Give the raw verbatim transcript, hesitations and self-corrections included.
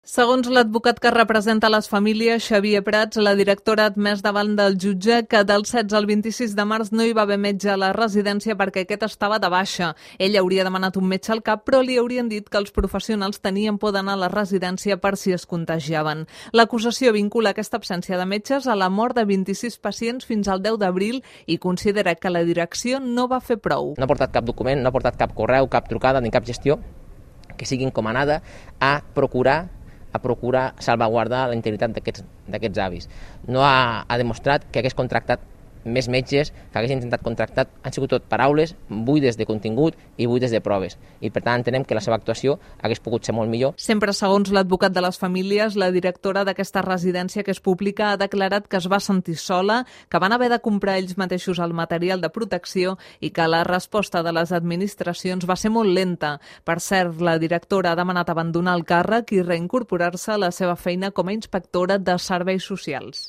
Segons l'advocat que representa les famílies, Xavier Prats, la directora ha admès davant del jutge que del setze al vint-i-sis de març no hi va haver metge a la residència perquè aquest estava de baixa. Ell hauria demanat un metge al cap, però li haurien dit que els professionals tenien por d'anar a la residència per si es contagiaven. L'acusació vincula aquesta absència de metges a la mort de vint-i-sis pacients fins al deu d'abril i considera que la direcció no va fer prou. No ha portat cap document, no ha portat cap correu, cap trucada ni cap gestió que sigui encomanada a procurar a procurar salvaguardar la integritat d'aquests avis. No ha, ha demostrat que hagués contractat més metges, que hagués intentat contractar, han sigut tot paraules buides de contingut i buides de proves. I per tant entenem que la seva actuació hagués pogut ser molt millor. Sempre segons l'advocat de les famílies, la directora d'aquesta residència que és pública ha declarat que es va sentir sola, que van haver de comprar ells mateixos el material de protecció i que la resposta de les administracions va ser molt lenta. Per cert, la directora ha demanat abandonar el càrrec i reincorporar-se a la seva feina com a inspectora de serveis socials.